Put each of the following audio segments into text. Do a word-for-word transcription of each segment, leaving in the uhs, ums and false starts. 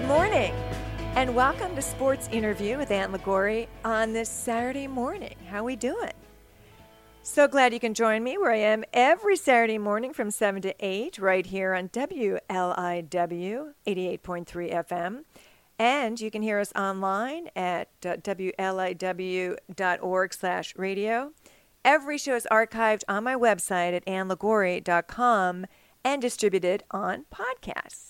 Good morning, and welcome to Sports Interview with Ann Liguori on this Saturday morning. How we doing? So glad you can join me where I am every Saturday morning from seven to eight right here on W L I W eighty-eight point three F M. And you can hear us online at uh, W L I W dot org slash radio. Every show is archived on my website at ann liguori dot com and distributed on podcasts.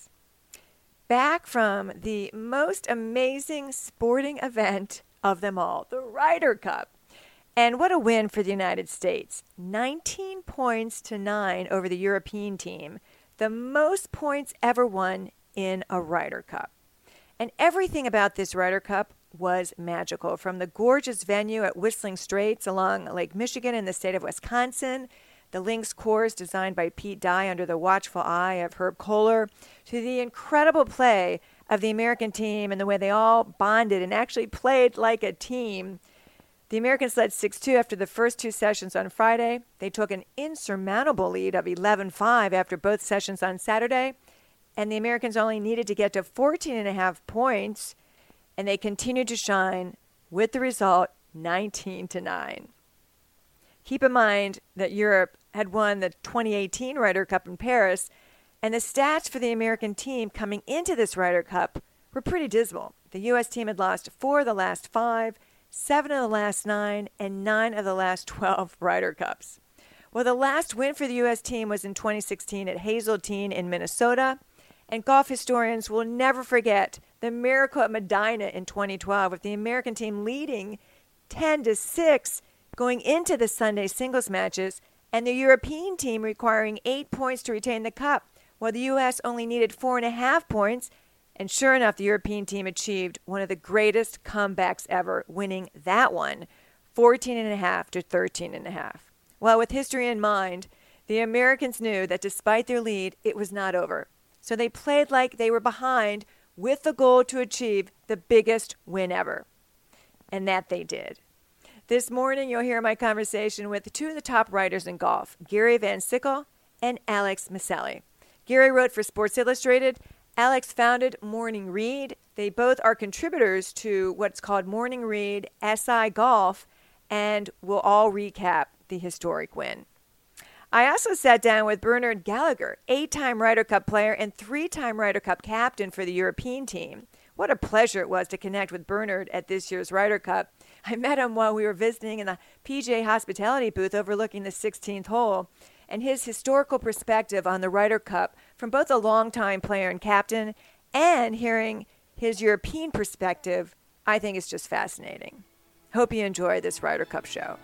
Back from the most amazing sporting event of them all, the Ryder Cup. And what a win for the United States. nineteen points to nine over the European team. The most points ever won in a Ryder Cup. And everything about this Ryder Cup was magical. From the gorgeous venue at Whistling Straits along Lake Michigan in the state of Wisconsin, the links course designed by Pete Dye under the watchful eye of Herb Kohler, to the incredible play of the American team and the way they all bonded and actually played like a team. The Americans led six two after the first two sessions on Friday. They took an insurmountable lead of eleven five after both sessions on Saturday, and the Americans only needed to get to fourteen and a half points, and they continued to shine with the result nineteen to nine. Keep in mind that Europe had won the twenty eighteen Ryder Cup in Paris, and the stats for the American team coming into this Ryder Cup were pretty dismal. The U S team had lost four of the last five, seven of the last nine, and nine of the last twelve Ryder Cups. Well, the last win for the U S team was in twenty sixteen at Hazeltine in Minnesota, and golf historians will never forget the miracle at Medinah in twenty twelve with the American team leading ten to six going into the Sunday singles matches, and the European team requiring eight points to retain the cup, while the U S only needed four and a half points. And sure enough, the European team achieved one of the greatest comebacks ever, winning that one, fourteen and a half to thirteen and a half. Well, with history in mind, the Americans knew that despite their lead, it was not over. So they played like they were behind with the goal to achieve the biggest win ever. And that they did. This morning, you'll hear my conversation with two of the top writers in golf, Gary Van Sickle and Alex Maselli. Gary wrote for Sports Illustrated. Alex founded Morning Read. They both are contributors to what's called Morning Read S I Golf, and will all recap the historic win. I also sat down with Bernard Gallagher, eight-time Ryder Cup player and three-time Ryder Cup captain for the European team. What a pleasure it was to connect with Bernard at this year's Ryder Cup. I met him while we were visiting in the P G A hospitality booth overlooking the sixteenth hole, and his historical perspective on the Ryder Cup from both a longtime player and captain and hearing his European perspective, I think is just fascinating. Hope you enjoy this Ryder Cup show.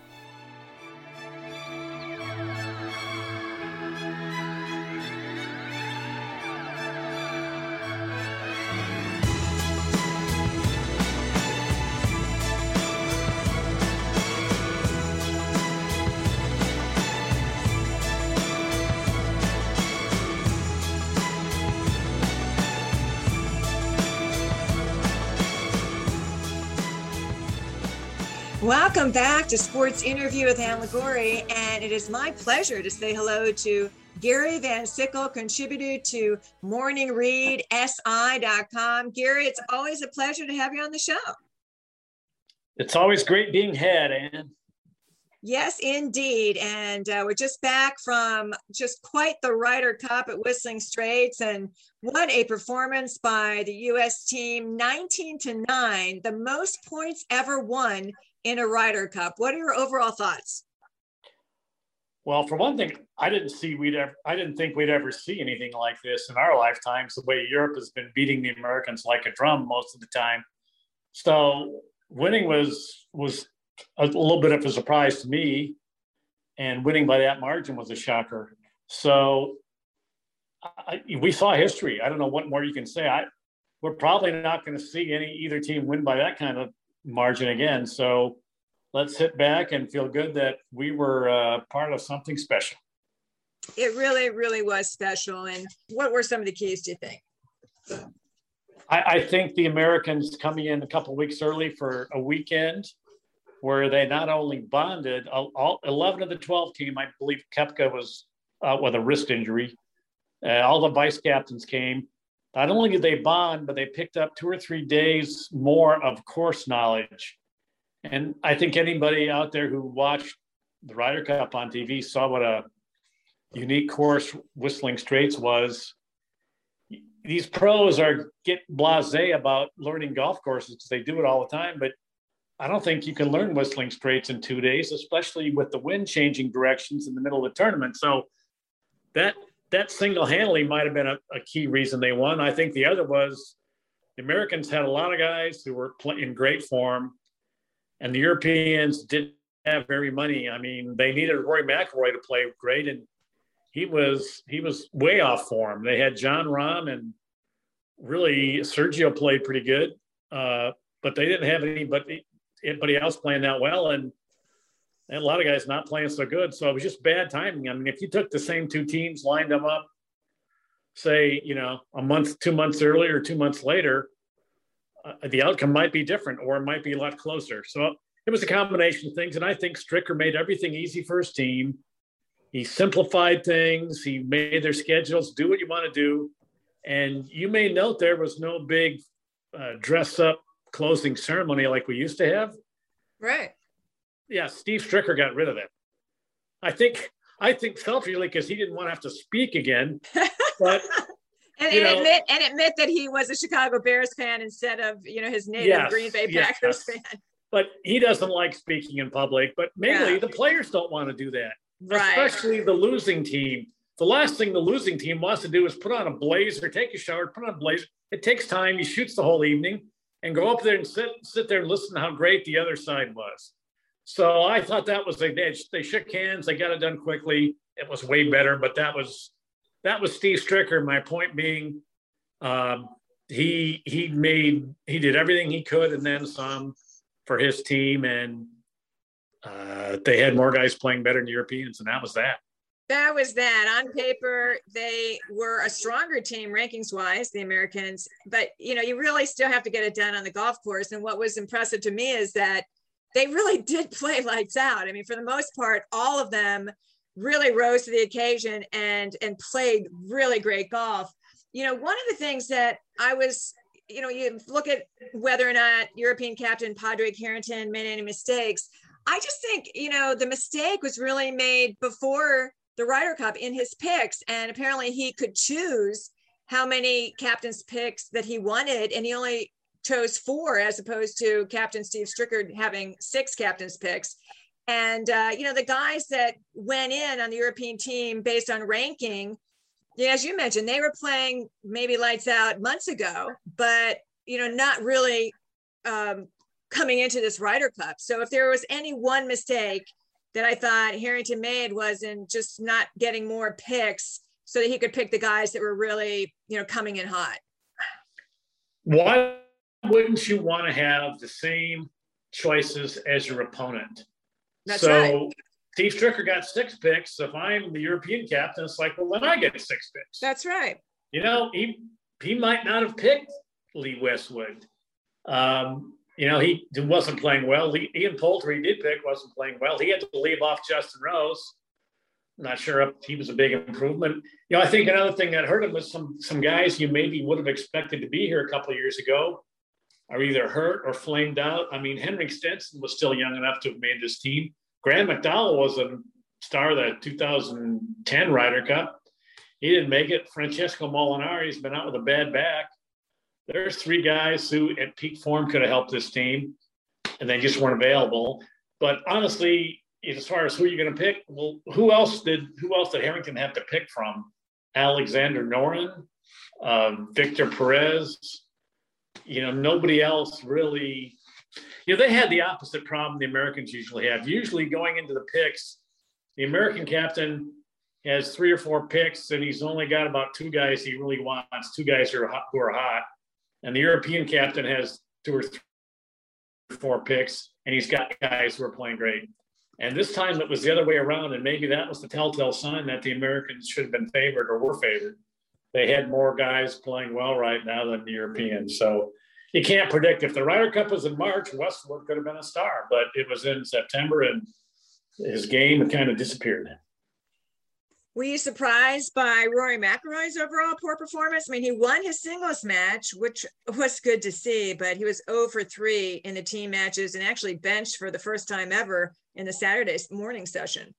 Welcome back to Sports Interview with Ann Liguori, and it is my pleasure to say hello to Gary Van Sickle, contributor to Morning Read S I dot com. Gary, it's always a pleasure to have you on the show. It's always great being had, Ann. Yes, indeed. And uh, we're just back from just quite the Ryder Cup at Whistling Straits, and what a performance by the U S team, nineteen to nine, the most points ever won in a Ryder Cup. What are your overall thoughts? Well, for one thing, I didn't see we'd ever, I didn't think we'd ever see anything like this in our lifetimes, the way Europe has been beating the Americans like a drum most of the time. So winning was, was a little bit of a surprise to me, and winning by that margin was a shocker. So I, we saw history. I don't know what more you can say. I, we're probably not going to see any either team win by that kind of margin again. So let's sit back and feel good that we were uh, part of something special. It really, really was special. And what were some of the keys, do you think? I, I think the Americans coming in a couple of weeks early for a weekend where they not only bonded, all, all eleven of the twelve team, I believe Koepka was out with a wrist injury. Uh, all the vice captains came. not only did they bond, but they picked up two or three days more of course knowledge. And I think anybody out there who watched the Ryder Cup on T V saw what a unique course Whistling Straits was. These pros are get blasé about learning golf courses because they do it all the time, but I don't think you can learn Whistling Straits in two days, especially with the wind changing directions in the middle of the tournament. So that that single-handedly might have been a, a key reason they won. I think the other was the Americans had a lot of guys who were in great form, and the Europeans didn't have very money. I mean, they needed Rory McIlroy to play great, and he was he was way off form. They had John Rahm, and really Sergio played pretty good, uh, but they didn't have anybody anybody else playing that well, and, and a lot of guys not playing so good. So it was just bad timing. I mean, if you took the same two teams, lined them up, say, you know, a month, two months earlier, or two months later, uh, the outcome might be different, or it might be a lot closer. So it was a combination of things, and I think Stricker made everything easy for his team. He simplified things. He made their schedules do what you want to do. And you may note there was no big uh, dress up closing ceremony like we used to have. Right. Yeah, Steve Stricker got rid of that. I think I think selfishly because he didn't want to have to speak again. But and, and admit and admit that he was a Chicago Bears fan instead of, you know, his native yes, Green Bay Packers yes. fan. But he doesn't like speaking in public. But mainly yeah. the players don't want to do that. Right. Especially the losing team. The last thing the losing team wants to do is put on a blazer, take a shower, put on a blazer. It takes time. He shoots the whole evening and go up there and sit sit there and listen to how great the other side was. So I thought that was they did. They shook hands. They got it done quickly. It was way better. But that was that was Steve Stricker. My point being, um, he he made he did everything he could and then some for his team, and uh, they had more guys playing better than the Europeans, and that was that. That was that. On paper, they were a stronger team rankings-wise, the Americans. But, you know, you really still have to get it done on the golf course. And what was impressive to me is that they really did play lights out. I mean, for the most part, all of them really rose to the occasion and, and played really great golf. You know, one of the things that I was, you know, you look at whether or not European captain Padraig Harrington made any mistakes. I just think, you know, the mistake was really made before the Ryder Cup in his picks, and apparently he could choose how many captain's picks that he wanted, and he only chose four as opposed to Captain Steve Stricker having six captain's picks. And uh, you know, the guys that went in on the European team based on ranking, yeah, as you mentioned, they were playing maybe lights out months ago, but you know, not really um, coming into this Ryder Cup. So if there was any one mistake that I thought Harrington made was in just not getting more picks so that he could pick the guys that were really, you know, coming in hot. Why wouldn't you want to have the same choices as your opponent? That's so right. Steve Stricker got six picks. If I'm the European captain, it's like, well, then I get six picks. That's right. You know, he he might not have picked Lee Westwood. Um, You know, he wasn't playing well. Ian Poulter, he did pick, wasn't playing well. He had to leave off Justin Rose. I'm not sure if he was a big improvement. You know, I think another thing that hurt him was some some guys you maybe would have expected to be here a couple of years ago are either hurt or flamed out. I mean, Henrik Stenson was still young enough to have made this team. Graham McDowell was a star of the two thousand ten Ryder Cup. He didn't make it. Francesco Molinari's been out with a bad back. There's three guys who at peak form could have helped this team, and they just weren't available. But honestly, as far as who you're going to pick, well, who else did who else did Harrington have to pick from? Alexander Noren, um, Victor Perez. You know, nobody else really. You know, they had the opposite problem the Americans usually have. Usually, going into the picks, the American captain has three or four picks, and he's only got about two guys he really wants, two guys who are hot. Who are hot. And the European captain has two or three or four picks, and he's got guys who are playing great. And this time it was the other way around, and maybe that was the telltale sign that the Americans should have been favored or were favored. They had more guys playing well right now than the Europeans. So you can't predict. If the Ryder Cup was in March, Westwood could have been a star, but it was in September, and his game kind of disappeared. Were you surprised by Rory McIlroy's overall poor performance? I mean, he won his singles match, which was good to see, but he was zero for three in the team matches and actually benched for the first time ever in the Saturday morning session.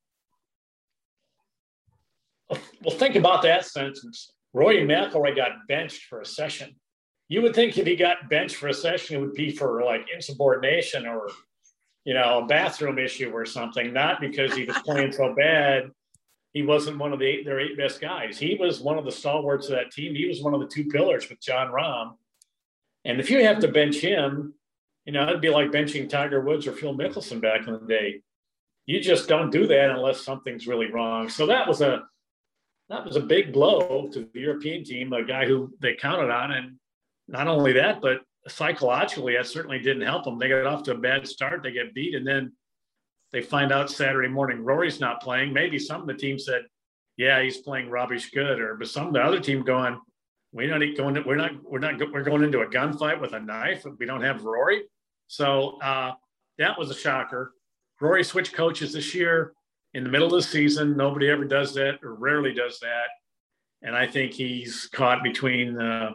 Well, think about that sentence. Rory McIlroy got benched for a session. You would think if he got benched for a session, it would be for like insubordination or, you know, a bathroom issue or something, not because he was playing so bad. He wasn't one of the eight, their eight best guys. He was one of the stalwarts of that team. He was one of the two pillars with Jon Rahm. And if you have to bench him, you know, it'd be like benching Tiger Woods or Phil Mickelson back in the day. You just don't do that unless something's really wrong. So that was a that was a big blow to the European team, a guy who they counted on. And not only that, but psychologically, that certainly didn't help them. They got off to a bad start. They get beat, and then they find out Saturday morning Rory's not playing. Maybe some of the team said, "Yeah, he's playing rubbish good," or but some of the other team going, "We're not going. To, we're not. We're not. We're going into a gunfight with a knife. We don't have Rory." So uh, that was a shocker. Rory switched coaches this year in the middle of the season. Nobody ever does that, or rarely does that. And I think he's caught between uh,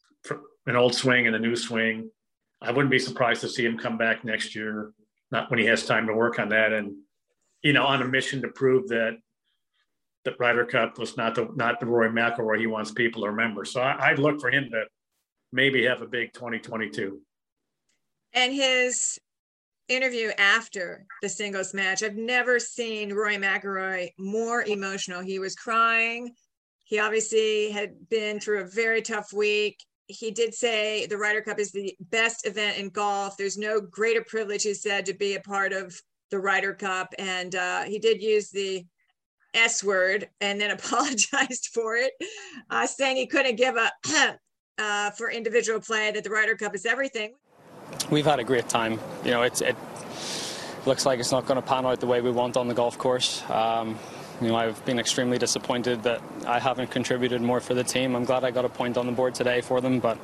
an old swing and a new swing. I wouldn't be surprised to see him come back next year. Not when he has time to work on that, and you know, on a mission to prove that the Ryder Cup was not the not the Rory McIlroy he wants people to remember. So I, I'd look for him to maybe have a big twenty twenty-two. And his interview after the singles match, I've never seen Rory McIlroy more emotional. He was crying. He obviously had been through a very tough week. He did say the Ryder Cup is the best event in golf. There's no greater privilege, he said, to be a part of the Ryder Cup. And uh, he did use the S word and then apologized for it, uh, saying he couldn't give a uh, for individual play, that the Ryder Cup is everything. We've had a great time. You know, it's, it looks like it's not going to pan out the way we want on the golf course. Um, You know, I've been extremely disappointed that I haven't contributed more for the team. I'm glad I got a point on the board today for them, but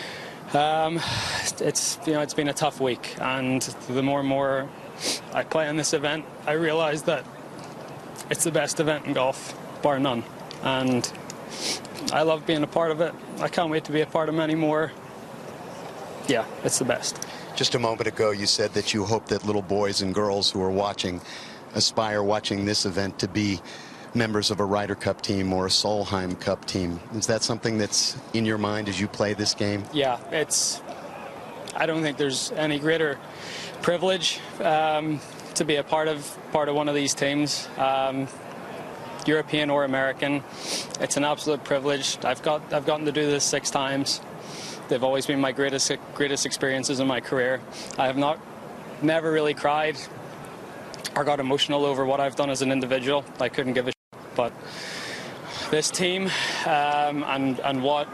um, it's you know it's been a tough week, and the more and more I play in this event, I realise that it's the best event in golf, bar none, and I love being a part of it. I can't wait to be a part of many more. Yeah, it's the best. Just a moment ago, you said that you hope that little boys and girls who are watching aspire watching this event to be members of a Ryder Cup team or a Solheim Cup team. Is that something that's in your mind as you play this game? Yeah, it's, I don't think there's any greater privilege um, to be a part of part of one of these teams, um, European or American. It's an absolute privilege. I've got I've gotten to do this six times. They've always been my greatest greatest experiences in my career. I have not never really cried or got emotional over what I've done as an individual. I couldn't give a shit. But this team um, and and what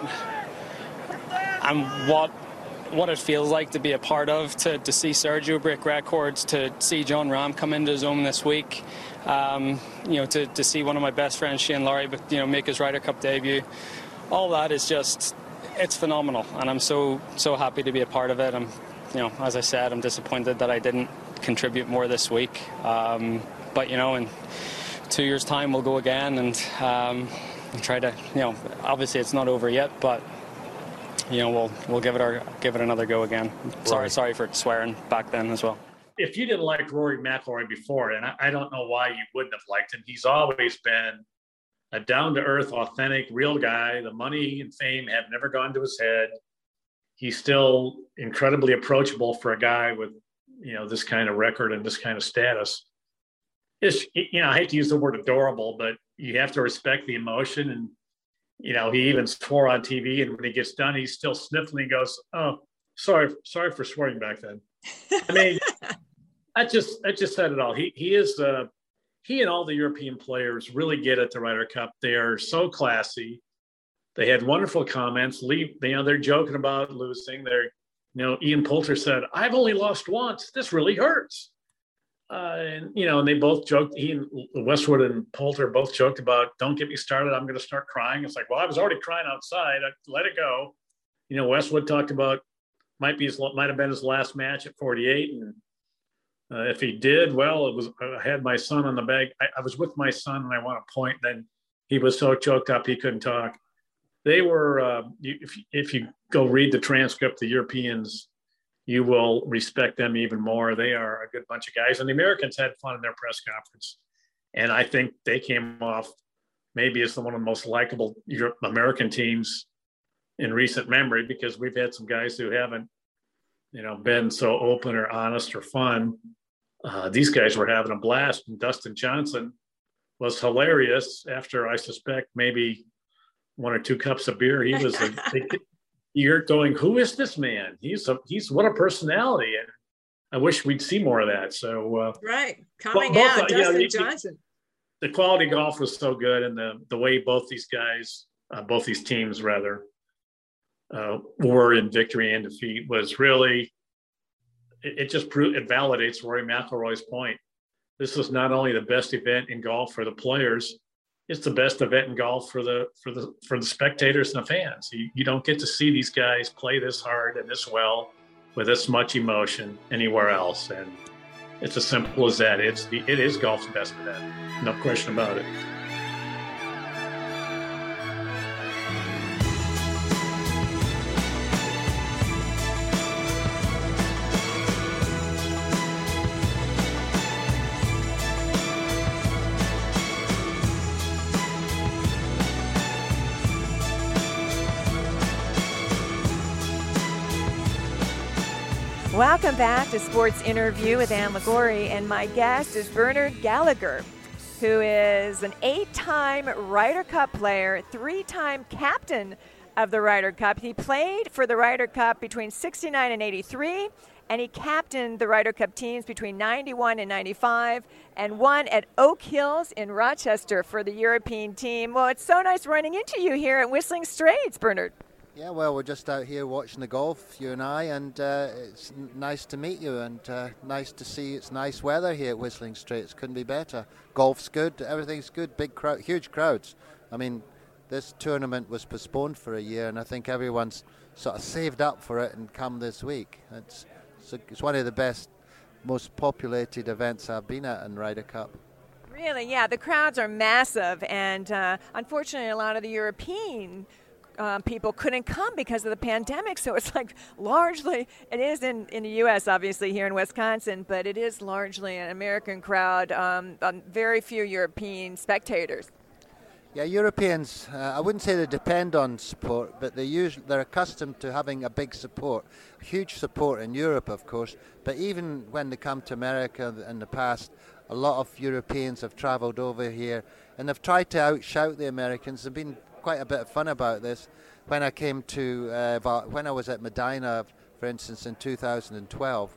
and what what it feels like to be a part of, to, to see Sergio break records, to see Jon Rahm come into his own this week, um, you know, to, to see one of my best friends, Shane Lowry, but you know, make his Ryder Cup debut. All that is just, it's phenomenal, and I'm so so happy to be a part of it. I'm, you know, as I said, I'm disappointed that I didn't contribute more this week, um, but you know, in two years' time we'll go again and um, try to, you know, obviously it's not over yet, but you know, we'll we'll give it our give it another go again. Sorry, right. sorry for swearing back then as well. If you didn't like Rory McIlroy before, and I, I don't know why you wouldn't have liked him, he's always been a down-to-earth, authentic, real guy. The money and fame have never gone to his head. He's still incredibly approachable for a guy with, you know, this kind of record and this kind of status. It's, you know, I hate to use the word adorable, but you have to respect the emotion. And, you know, he even swore on T V, and when he gets done, he's still sniffling and goes, "Oh, sorry, sorry for swearing back then." I mean, I just, I just said it all. He, he is, uh, he and all the European players really get at the Ryder Cup. They are so classy. They had wonderful comments. Lee, you know, they're joking about losing. They're, you know, Ian Poulter said, "I've only lost once. This really hurts." Uh, and, you know, and they both joked, he and Westwood and Poulter both joked about, "Don't get me started. I'm going to start crying." It's like, well, I was already crying outside. I let it go. You know, Westwood talked about might be his, might have been his last match at forty-eight. And uh, if he did, well, it was, I had my son on the bag. I, I was with my son and I want to point. Then He was so choked up he couldn't talk. They were, uh, you, if, if you go read the transcript, the Europeans, you will respect them even more. They are a good bunch of guys. And the Americans had fun in their press conference. And I think they came off maybe as one of the most likable Europe, American teams in recent memory, because we've had some guys who haven't, you know, been so open or honest or fun. Uh, these guys were having a blast. And Dustin Johnson was hilarious after, I suspect, maybe one or two cups of beer. He was a, you're going, who is this man? He's a, he's what a personality. And I wish we'd see more of that. So, uh, right. Coming both, out, uh, Dustin you know, Johnson. The quality golf was so good. And the, the way both these guys, uh, both these teams rather, uh, were in victory and defeat was really, it, it just proved, it validates Rory McIlroy's point. This was not only the best event in golf for the players, it's the best event in golf for the for the for the spectators and the fans. You, you don't get to see these guys play this hard and this well with this much emotion anywhere else. And it's as simple as that. It's the it is golf's best event, no question about it. Welcome back to Sports Interview with Ann Liguori, and my guest is Bernard Gallagher, who is an eight-time Ryder Cup player, three-time captain of the Ryder Cup. He played for the Ryder Cup between sixty-nine and eighty-three, and he captained the Ryder Cup teams between ninety-one and ninety-five, and won at Oak Hills in Rochester for the European team. Well, it's so nice running into you here at Whistling Straits, Bernard. Yeah, well, we're just out here watching the golf, you and I, and uh, it's n- nice to meet you, and uh, nice to see it's nice weather here at Whistling Straits. Couldn't be better. Golf's good, everything's good, big crowd, huge crowds. I mean, this tournament was postponed for a year, and I think everyone's sort of saved up for it and come this week. It's it's, a, it's one of the best, most populated events I've been at in Ryder Cup. Really, yeah, the crowds are massive, and uh, unfortunately, a lot of the European Um, people couldn't come because of the pandemic, so it's like largely, it is in, in the U S obviously here in Wisconsin, but it is largely an American crowd, um, um, very few European spectators. Yeah, Europeans, uh, I wouldn't say they depend on support, but they usually, they're accustomed to having a big support, huge support in Europe, of course, but even when they come to America in the past, a lot of Europeans have travelled over here and have tried to outshout the Americans. They've been quite a bit of fun about this. When I came to, uh, when I was at Medina, for instance, in two thousand twelve,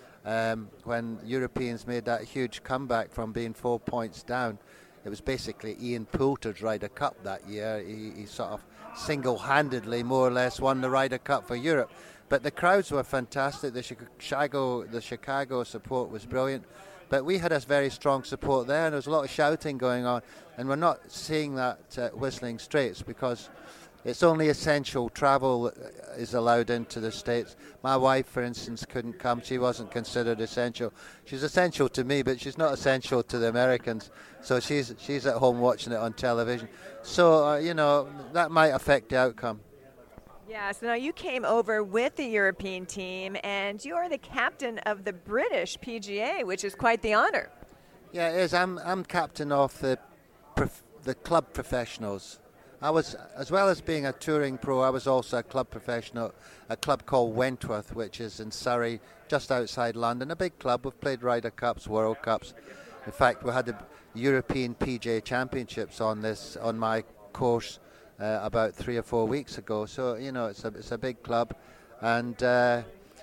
um, when Europeans made that huge comeback from being four points down, it was basically Ian Poulter's Ryder Cup that year. He, he sort of single-handedly, more or less, won the Ryder Cup for Europe. But the crowds were fantastic. The Chicago, the Chicago support was brilliant. But we had a very strong support there, and there was a lot of shouting going on. And we're not seeing that at Whistling Straits because it's only essential travel is allowed into the States. My wife, for instance, couldn't come. She wasn't considered essential. She's essential to me, but she's not essential to the Americans. So she's she's at home watching it on television. So, uh, you know, that might affect the outcome. Yeah, so now you came over with the European team, and you are the captain of the British P G A, which is quite the honor. Yeah, it is. I'm I'm captain of the prof- the club professionals. I was, as well as being a touring pro, I was also a club professional, a club called Wentworth, which is in Surrey, just outside London. A big club. We've played Ryder Cups, World Cups. In fact, we had the European P G A Championships on this on my course uh, about three or four weeks ago. So you know, it's a it's a big club, and uh,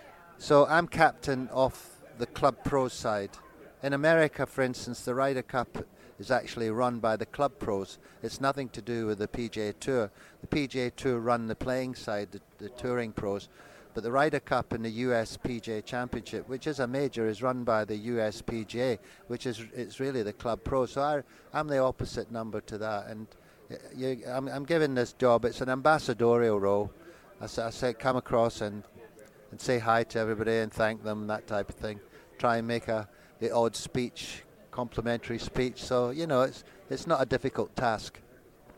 so I'm captain of the club pro side. In America, for instance, the Ryder Cup is actually run by the club pros. It's nothing to do with the P G A Tour. The P G A Tour run the playing side, the, the touring pros. But the Ryder Cup and the U S P G A Championship, which is a major, is run by the U S P G A, which is it's really the club pro. So I, I'm the opposite number to that. And you, I'm, I'm given this job. It's an ambassadorial role. I, I say come across and, and say hi to everybody and thank them, that type of thing. Try and make a the odd speech, complimentary speech. So, you know, it's it's not a difficult task.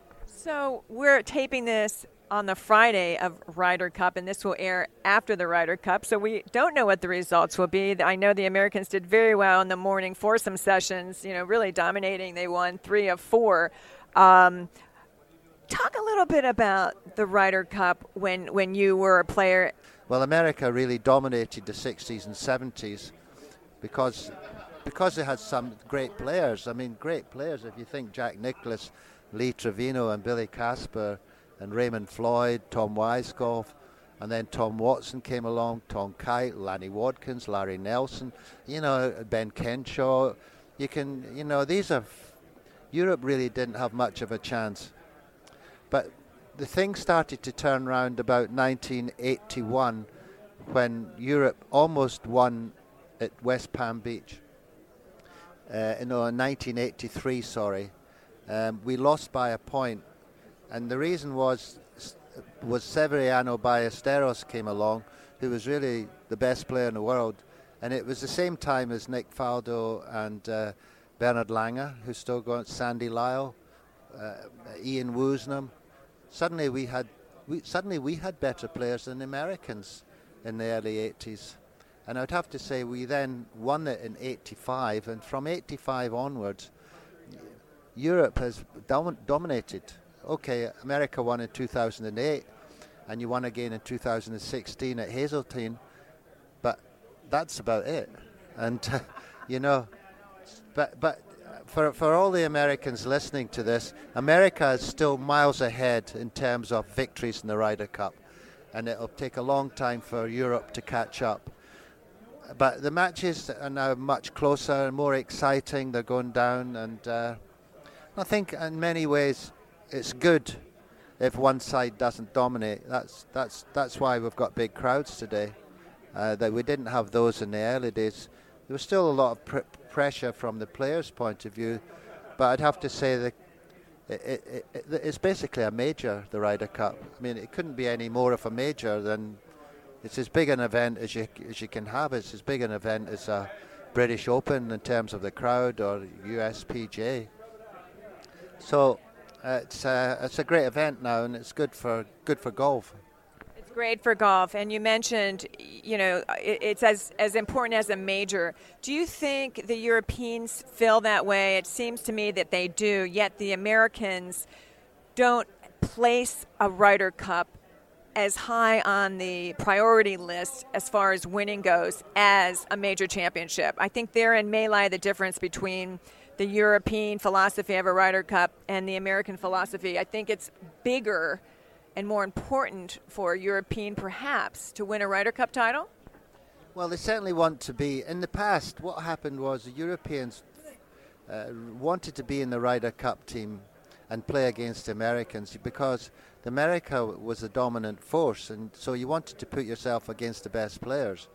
So we're taping this on the Friday of Ryder Cup, and this will air after the Ryder Cup, so we don't know what the results will be. I know the Americans did very well in the morning foursome sessions, you know, really dominating. They won three of four. Um, talk a little bit about the Ryder Cup when, when you were a player. Well, America really dominated the sixties and seventies because because they had some great players. I mean, great players. If you think Jack Nicklaus, Lee Trevino and Billy Casper and Raymond Floyd, Tom Weisskopf, and then Tom Watson came along, Tom Kite, Lanny Wadkins, Larry Nelson, you know, Ben Kenshaw. You can, you know, these are, Europe really didn't have much of a chance. But the thing started to turn around about nineteen eighty-one when Europe almost won at West Palm Beach. Uh, no, nineteen eighty-three, sorry. Um, we lost by a point, and the reason was was Severiano Ballesteros came along, who was really the best player in the world, and it was the same time as Nick Faldo and uh, Bernard Langer, who's still going, Sandy Lyle, uh, Ian Woosnam. Suddenly we had we suddenly we had better players than the Americans in the early eighties, and I'd have to say we then won it in eighty-five, and from eighty-five onwards, Europe has dom- dominated. Okay, America won in two thousand eight, and you won again in two thousand sixteen at Hazeltine, but that's about it. And uh, you know, but but for for all the Americans listening to this, America is still miles ahead in terms of victories in the Ryder Cup, and it'll take a long time for Europe to catch up. But the matches are now much closer and more exciting. They're going down, and uh, I think in many ways it's good if one side doesn't dominate. That's that's that's why we've got big crowds today. Uh, that we didn't have those in the early days. There was still a lot of pr- pressure from the players' point of view, but I'd have to say that it, it, it, it's basically a major, the Ryder Cup. I mean, it couldn't be any more of a major than it's as big an event as you as you can have. It's as big an event as a British Open in terms of the crowd or U S P G A. So uh, it's uh, it's a great event now, and it's good for good for golf. It's great for golf, and you mentioned, you know, it, it's as as important as a major. Do you think the Europeans feel that way? It seems to me that they do. Yet the Americans don't place a Ryder Cup as high on the priority list as far as winning goes as a major championship. I think therein may lie the difference between the European philosophy of a Ryder Cup and the American philosophy. I think it's bigger and more important for a European perhaps to win a Ryder Cup title. Well, they certainly want to be. In the past, what happened was the Europeans uh, wanted to be in the Ryder Cup team and play against the Americans because America was the dominant force, and so you wanted to put yourself against the best players.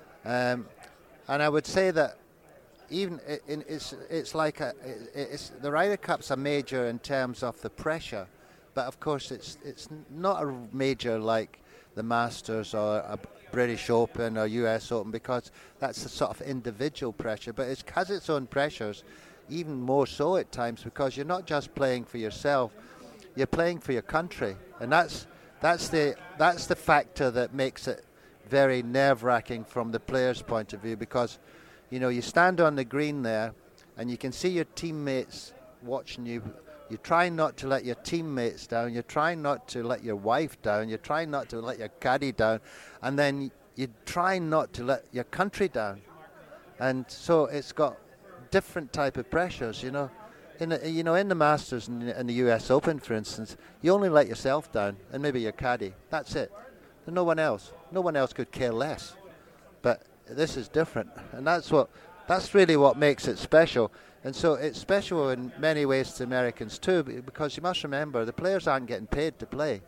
Um, and I would say that even it, it, it's it's like a, it's the Ryder Cup's a major in terms of the pressure, but of course it's it's not a major like the Masters or a British Open or U S Open, because that's a sort of individual pressure, but it has its own pressures, even more so at times, because you're not just playing for yourself, you're playing for your country, and that's that's the that's the factor that makes it very nerve-wracking from the player's point of view, because you know you stand on the green there and you can see your teammates watching you. You're trying not to let your teammates down, you're trying not to let your wife down, you're trying not to let your caddy down, and then you're trying not to let your country down. And so it's got different type of pressures, you know. In the, you know, in the Masters and in the U S Open, for instance, you only let yourself down and maybe your caddy. That's it. And no one else. No one else could care less. But this is different, and that's what that's really what makes it special. And so it's special in many ways to Americans too, because you must remember the players aren't getting paid to play.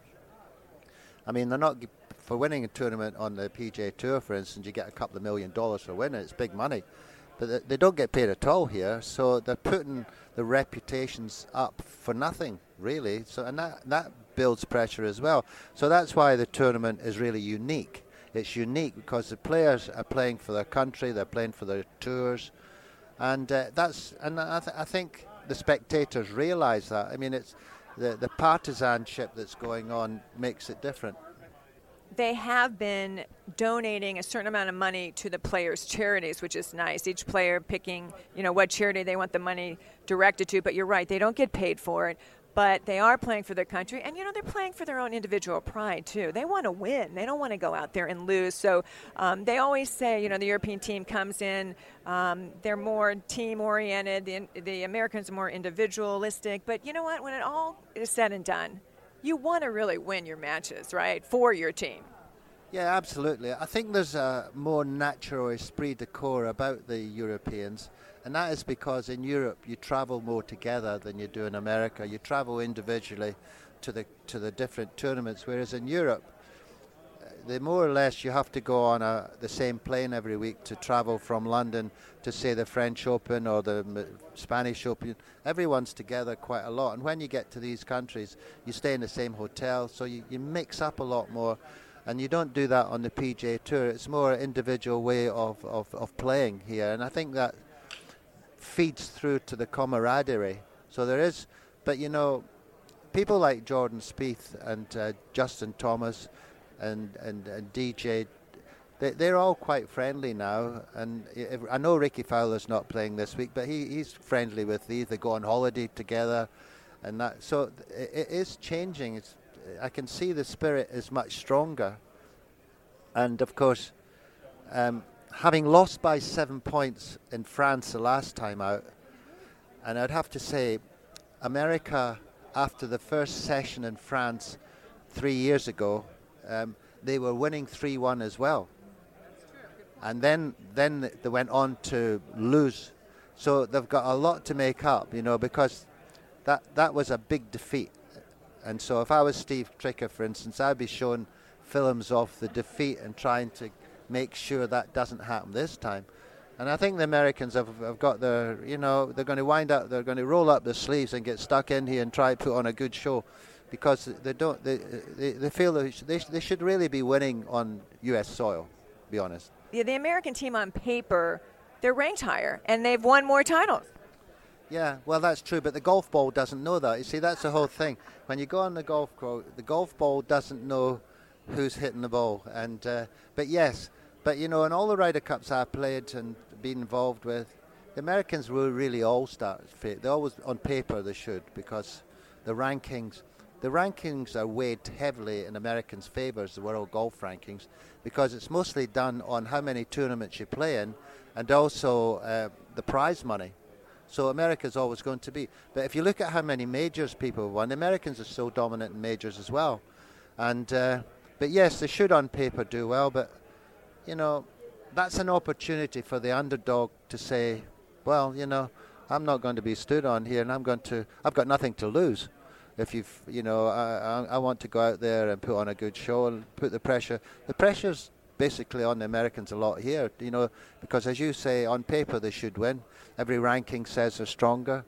I mean, they're not, for winning a tournament on the P G A Tour, for instance, you get a couple of million dollars for winning. It's big money. But they don't get paid at all here, so they're putting the reputations up for nothing, really. So, and that, that builds pressure as well. So that's why the tournament is really unique. It's unique because the players are playing for their country, they're playing for their tours, and uh, that's and I, th- I think the spectators realise that. I mean, it's the, the partisanship that's going on makes it different. They have been donating a certain amount of money to the players' charities, which is nice. Each player picking, you know, what charity they want the money directed to. But you're right, they don't get paid for it. But they are playing for their country, and, you know, they're playing for their own individual pride, too. They want to win. They don't want to go out there and lose. So um, they always say, you know, the European team comes in, um, they're more team-oriented, the, the Americans are more individualistic. But you know what? When it all is said and done, you want to really win your matches, right, for your team. Yeah, absolutely. I think there's a more natural esprit de corps about the Europeans. And that is because in Europe you travel more together than you do in America. You travel individually to the to the different tournaments, whereas in Europe, they more or less you have to go on a, the same plane every week to travel from London to, say, the French Open or the Spanish Open. Everyone's together quite a lot. And when you get to these countries, you stay in the same hotel, so you, you mix up a lot more. And you don't do that on the P G A Tour. It's more an individual way of, of, of playing here. And I think that feeds through to the camaraderie. So there is, but you know, people like Jordan Spieth and uh, Justin Thomas and, and, and D J, they, they're all quite friendly now. And if, I know Ricky Fowler's not playing this week, but he, he's friendly with these. They go on holiday together, and that. So it, it is changing. It's, I can see the spirit is much stronger. And of course, um, having lost by seven points in France the last time out, and I'd have to say, America, after the first session in France three years ago, um, they were winning three one as well. And then, then they went on to lose. So they've got a lot to make up, you know, because that, that was a big defeat. And so if I was Steve Stricker, for instance, I'd be showing films of the defeat and trying to make sure that doesn't happen this time. And I think the Americans have, have got their, you know, they're going to wind up, they're going to roll up their sleeves and get stuck in here and try to put on a good show, because they don't, they they, they feel that they, they should really be winning on U S soil, to be honest. Yeah, the American team on paper, they're ranked higher, and they've won more titles. Yeah, well, that's true, but the golf ball doesn't know that. You see, that's the whole thing. When you go on the golf course, the golf ball doesn't know who's hitting the ball. And uh, but yes, but you know, in all the Ryder Cups I played and been involved with, the Americans were really all-stars. They always, on paper, they should, because the rankings, the rankings are weighed heavily in Americans' favour as the world golf rankings, because it's mostly done on how many tournaments you play in, and also uh, the prize money. So America's always going to be. But if you look at how many majors people have won, the Americans are so dominant in majors as well. And uh, but yes, they should on paper do well. But you know, that's an opportunity for the underdog to say, well, you know, I'm not going to be stood on here, and I'm going to. I've got nothing to lose. If you've, you know, I, I, I want to go out there and put on a good show and put the pressure. The pressure's basically on the Americans a lot here, you know, because as you say, on paper they should win. Every ranking says they're stronger,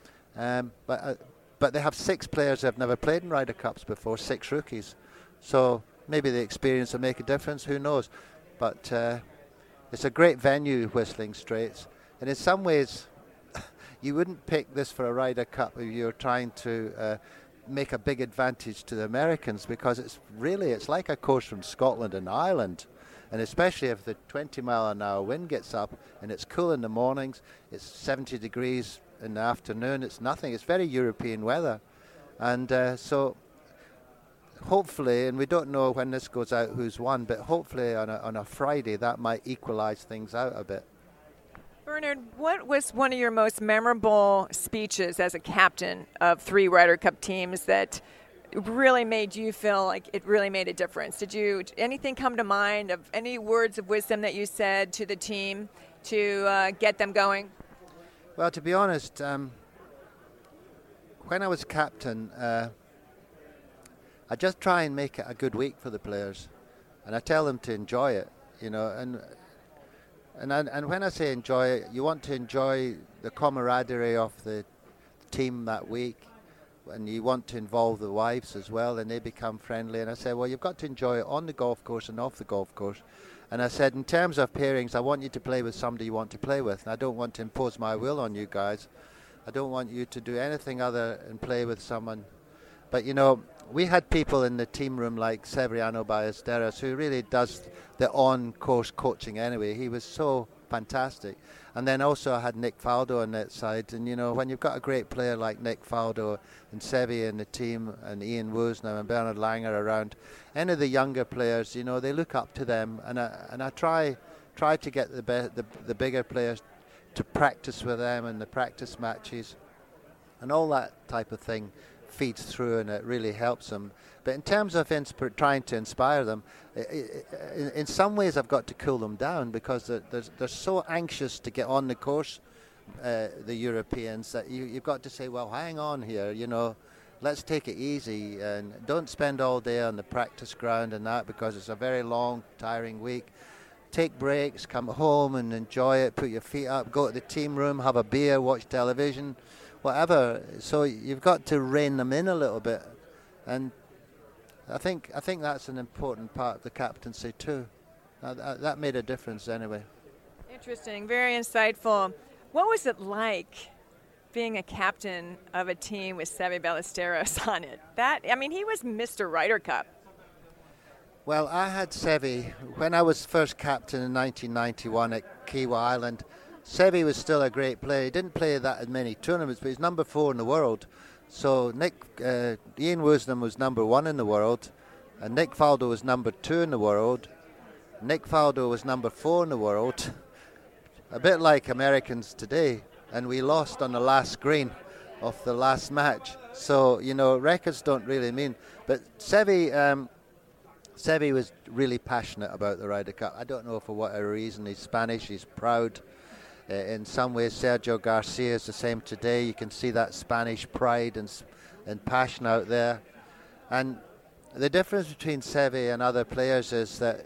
um, but uh, but they have six players who have never played in Ryder Cups before, six rookies. So maybe the experience will make a difference. Who knows? But uh, it's a great venue, Whistling Straits, and in some ways, you wouldn't pick this for a Ryder Cup if you're trying to uh, make a big advantage to the Americans, because it's really it's like a course from Scotland and Ireland. And especially if the twenty mile an hour wind gets up and it's cool in the mornings, it's seventy degrees in the afternoon, it's nothing. It's very European weather. And uh, so hopefully, and we don't know when this goes out who's won, but hopefully on a, on a Friday that might equalize things out a bit. Bernard, what was one of your most memorable speeches as a captain of three Ryder Cup teams that really made you feel like it really made a difference? Did you anything come to mind of any words of wisdom that you said to the team to uh, get them going? Well, to be honest, um, when I was captain, uh, I just try and make it a good week for the players, and I tell them to enjoy it, you know. And and I, and when I say enjoy it, you want to enjoy the camaraderie of the team that week. And you want to involve the wives as well, and they become friendly. And I said, well, you've got to enjoy it on the golf course and off the golf course. And I said, in terms of pairings, I want you to play with somebody you want to play with. And I don't want to impose my will on you guys. I don't want you to do anything other than play with someone But, you know, we had people in the team room like Severiano Ballesteros, who really does the on-course coaching anyway. He was so fantastic. And then also I had Nick Faldo on that side. And, you know, when you've got a great player like Nick Faldo and Sevi in the team and Ian Woosnam and Bernard Langer around, any of the younger players, you know, they look up to them. And I, and I try try to get the, be- the the bigger players to practice with them in the practice matches. And all that type of thing feeds through, and it really helps them. But in terms of insp- trying to inspire them, in, in some ways I've got to cool them down, because they're, they're, they're so anxious to get on the course, uh, the Europeans, that you, you've got to say, well, hang on here, you know, let's take it easy, and don't spend all day on the practice ground and that, because it's a very long, tiring week. Take breaks, come home and enjoy it, put your feet up, go to the team room, have a beer, watch television, whatever. So you've got to rein them in a little bit, and I think I think that's an important part of the captaincy too. Uh, that, that made a difference anyway. Interesting, very insightful. What was it like being a captain of a team with Seve Ballesteros on it? That I mean, he was Mister Ryder Cup. Well, I had Seve when I was first captain in nineteen ninety-one at Kiwa Island. Seve was still a great player. He didn't play that in many tournaments, but he's number four in the world. So Nick, uh, Ian Woosnam was number one in the world, and Nick Faldo was number two in the world. Nick Faldo was number four in the world, a bit like Americans today, and we lost on the last green of the last match. So, you know, records don't really mean. But Seve, um, Seve was really passionate about the Ryder Cup. I don't know for what reason. He's Spanish, he's proud. Uh, in some ways, Sergio Garcia is the same today. You can see that Spanish pride and and passion out there. And the difference between Seve and other players is that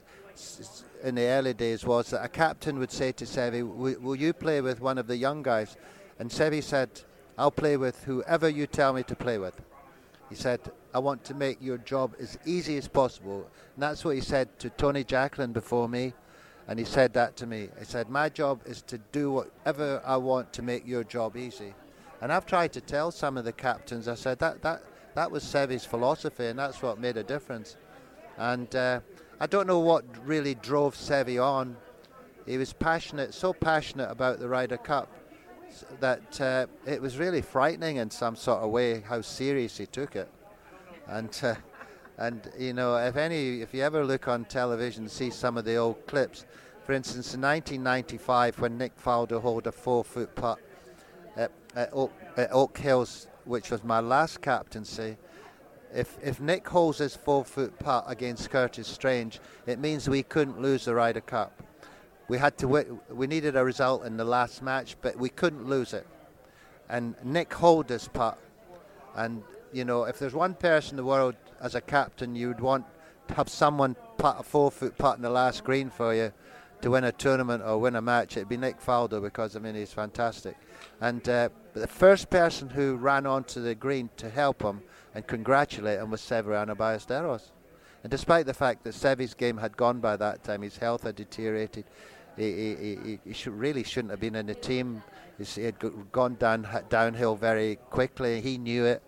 in the early days was that a captain would say to Seve, will, will you play with one of the young guys? And Seve said, I'll play with whoever you tell me to play with. He said, I want to make your job as easy as possible. And that's what he said to Tony Jacklin before me. And he said that to me. He said, my job is to do whatever I want to make your job easy. And I've tried to tell some of the captains, I said, that that, that was Seve's philosophy, and that's what made a difference. And uh, I don't know what really drove Seve on. He was passionate, so passionate about the Ryder Cup, that uh, it was really frightening in some sort of way how serious he took it. And uh, And, you know, if any, if you ever look on television and see some of the old clips, for instance, in nineteen ninety-five, when Nick Faldo held a four-foot putt at, at, Oak, at Oak Hills, which was my last captaincy, if if Nick holds his four-foot putt against Curtis Strange, it means we couldn't lose the Ryder Cup. We had to win, we needed a result in the last match, but we couldn't lose it. And Nick held his putt, and you know, if there's one person in the world as a captain you would want to have someone putt a four-foot putt in the last green for you to win a tournament or win a match, it'd be Nick Faldo, because, I mean, he's fantastic. And uh, but the first person who ran onto the green to help him and congratulate him was Severiano Ballesteros. And despite the fact that Seve's game had gone by that time, his health had deteriorated, he, he, he, he should, really shouldn't have been in the team. He had gone down downhill very quickly. He knew it.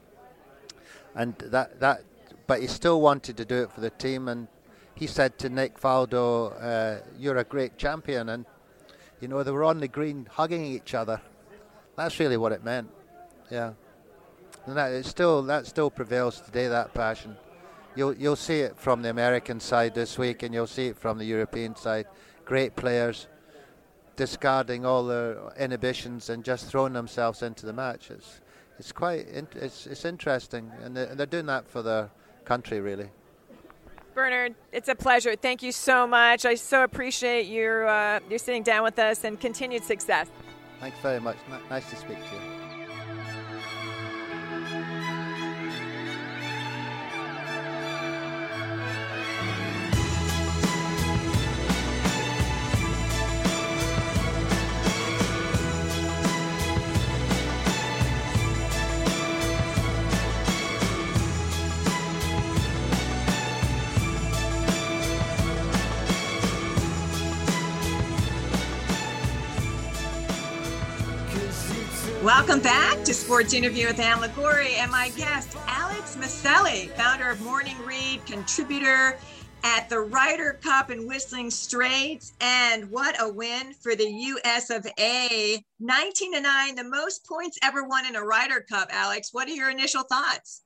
And that, that, but he still wanted to do it for the team. And he said to Nick Faldo, uh, you're a great champion. And, you know, they were on the green hugging each other. That's really what it meant. Yeah. And that, it still, that still prevails today, that passion. You'll, you'll see it from the American side this week, and you'll see it from the European side. Great players discarding all their inhibitions and just throwing themselves into the match. It's, It's quite, it's it's interesting, and they're, they're doing that for their country, really. Bernard, it's a pleasure. Thank you so much. I so appreciate your uh, you sitting down with us, and continued success. Thanks very much. N- nice to speak to you. Welcome back to Sports Interview with Ann Liguori and my guest, Alex Maselli, founder of Morning Read, contributor at the Ryder Cup in Whistling Straits. And what a win for the U S of A. nineteen to nine, the most points ever won in a Ryder Cup, Alex. What are your initial thoughts?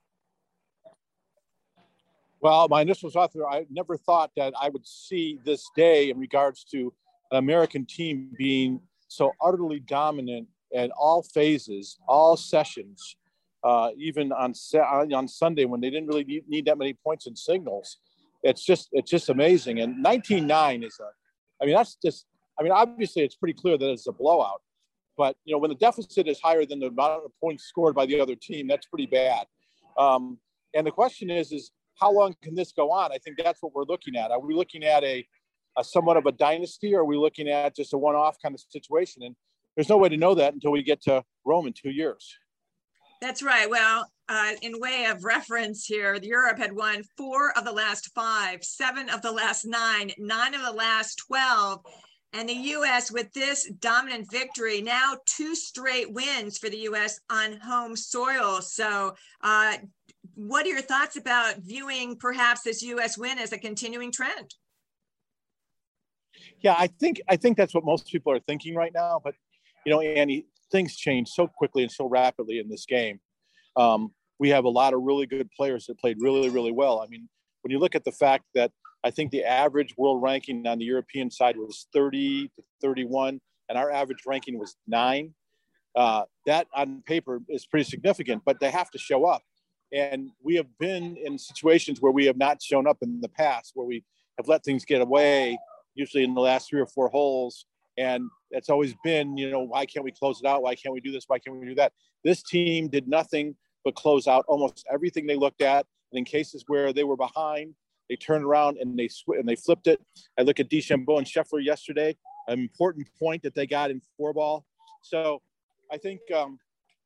Well, my initial thoughts are I never thought that I would see this day in regards to an American team being so utterly dominant at all phases, all sessions, uh, even on on Sunday when they didn't really need, need that many points in singles. It's just it's just amazing. And nineteen nine is a, I mean, that's just, I mean, obviously it's pretty clear that it's a blowout. But, you know, when the deficit is higher than the amount of points scored by the other team, that's pretty bad. Um, and the question is, is how long can this go on? I think that's what we're looking at. Are we looking at a, a somewhat of a dynasty, or are we looking at just a one-off kind of situation? And there's no way to know that until we get to Rome in two years. That's right. Well, uh, in way of reference here, Europe had won four of the last five, seven of the last nine, nine of the last twelve. And the U S, with this dominant victory, now two straight wins for the U S on home soil. So uh, what are your thoughts about viewing perhaps this U S win as a continuing trend? Yeah, I think I think that's what most people are thinking right now. But, you know, Annie, things change so quickly and so rapidly in this game. Um, we have a lot of really good players that played really, really well. I mean, when you look at the fact that I think the average world ranking on the European side was thirty to thirty-one, and our average ranking was nine, uh, that on paper is pretty significant, but they have to show up. And we have been in situations where we have not shown up in the past, where we have let things get away, usually in the last three or four holes. And it's always been, you know, why can't we close it out? Why can't we do this? Why can't we do that? This team did nothing but close out almost everything they looked at. And in cases where they were behind, they turned around and they sw- and they flipped it. I look at DeChambeau and Scheffler yesterday, an important point that they got in four ball. So I think um,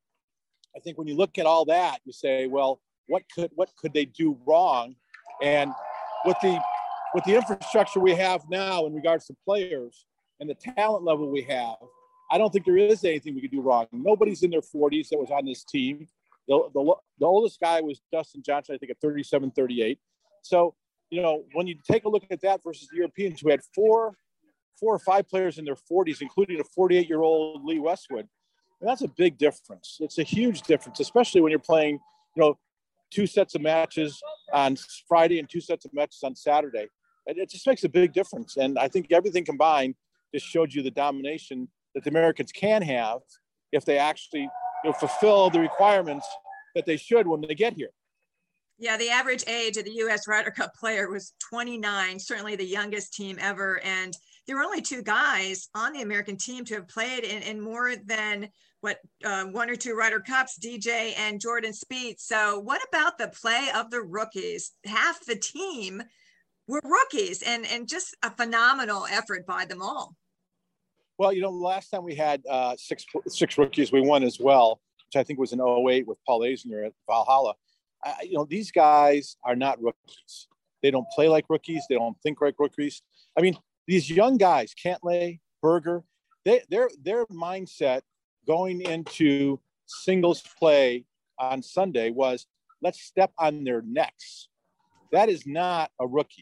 I think when you look at all that, you say, well, what could what could they do wrong? And with the with the infrastructure we have now in regards to players and the talent level we have, I don't think there is anything we could do wrong. Nobody's in their forties that was on this team. The, the, the oldest guy was Dustin Johnson, I think at thirty-seven, thirty-eight. So, you know, when you take a look at that versus the Europeans, who had four, four or five players in their forties, including a forty-eight-year-old Lee Westwood, and that's a big difference. It's a huge difference, especially when you're playing, you know, two sets of matches on Friday and two sets of matches on Saturday. And it just makes a big difference. And I think everything combined just showed you the domination that the Americans can have if they actually, you know, fulfill the requirements that they should when they get here. Yeah, the average age of the U S Ryder Cup player was twenty-nine, certainly the youngest team ever. And there were only two guys on the American team to have played in, in more than what uh, one or two Ryder Cups, D J and Jordan Spieth. So what about the play of the rookies? Half the team were rookies, and, and just a phenomenal effort by them all. Well, you know, last time we had uh, six six rookies, we won as well, which I think was in oh eight with Paul Azinger at Valhalla. Uh, you know, these guys are not rookies. They don't play like rookies. They don't think like rookies. I mean, these young guys, Cantlay, Berger, they, their their mindset going into singles play on Sunday was, let's step on their necks. That is not a rookie.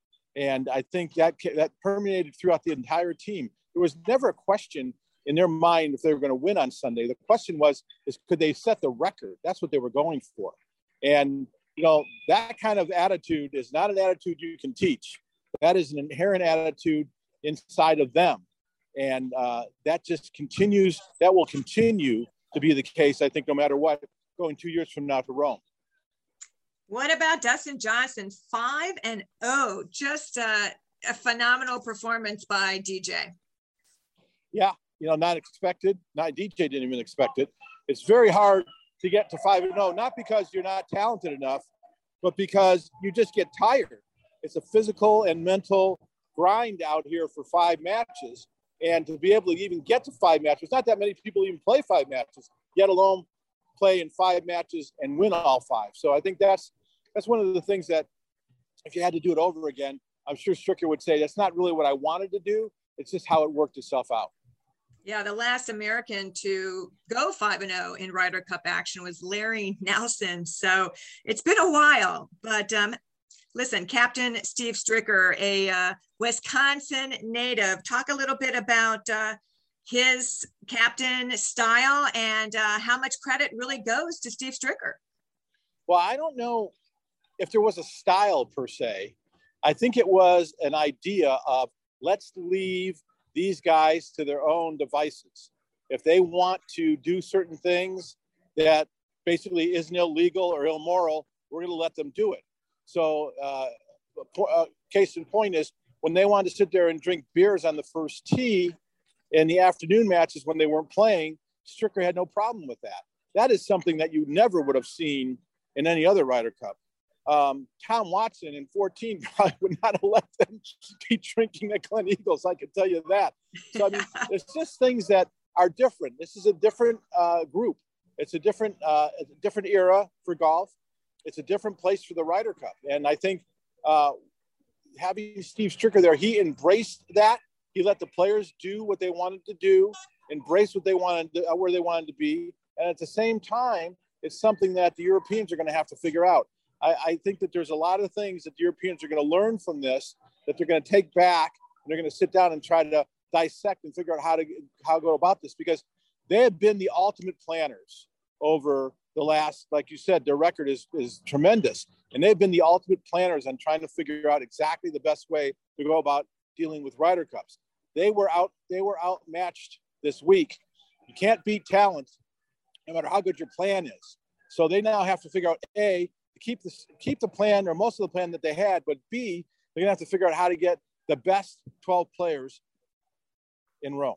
And I think that that permeated throughout the entire team. There was never a question in their mind if they were going to win on Sunday. The question was, is could they set the record? That's what they were going for. And, you know, that kind of attitude is not an attitude you can teach. That is an inherent attitude inside of them. And uh, that just continues, that will continue to be the case, I think, no matter what, going two years from now to Rome. What about Dustin Johnson? five and oh, just uh, a phenomenal performance by D J. Yeah, you know, not expected. Not D J didn't even expect it. It's very hard to get to five and oh, not because you're not talented enough, but because you just get tired. It's a physical and mental grind out here for five matches. And to be able to even get to five matches, not that many people even play five matches, let alone play in five matches and win all five. So I think that's that's one of the things that if you had to do it over again, I'm sure Stricker would say that's not really what I wanted to do. It's just how it worked itself out. Yeah, the last American to go five and oh in Ryder Cup action was Larry Nelson. So it's been a while, but um, listen, Captain Steve Stricker, a uh, Wisconsin native, talk a little bit about uh, his captain style and uh, how much credit really goes to Steve Stricker. Well, I don't know if there was a style per se. I think it was an idea of let's leave these guys to their own devices. If they want to do certain things that basically isn't illegal or immoral, we're going to let them do it. So uh, uh, case in point is when they wanted to sit there and drink beers on the first tee in the afternoon matches when they weren't playing, Stricker had no problem with that. That is something that you never would have seen in any other Ryder Cup. Um, Tom Watson in fourteen probably would not have let them be drinking at Glen Eagles. I can tell you that. So, I mean, it's just things that are different. This is a different uh, group. It's a different, uh, a different era for golf. It's a different place for the Ryder Cup. And I think uh, having Steve Stricker there, he embraced that. He let the players do what they wanted to do, embrace what they wanted, to, uh, where they wanted to be. And at the same time, it's something that the Europeans are going to have to figure out. I, I think that there's a lot of things that the Europeans are going to learn from this, that they're going to take back, and they're going to sit down and try to dissect and figure out how to how to go about this, because they have been the ultimate planners over the last, like you said, their record is is tremendous, and they've been the ultimate planners on trying to figure out exactly the best way to go about dealing with Ryder Cups. They were out they were outmatched this week. You can't beat talent, no matter how good your plan is. So they now have to figure out A, keep the keep the plan or most of the plan that they had, but B, they're gonna have to figure out how to get the best twelve players in Rome.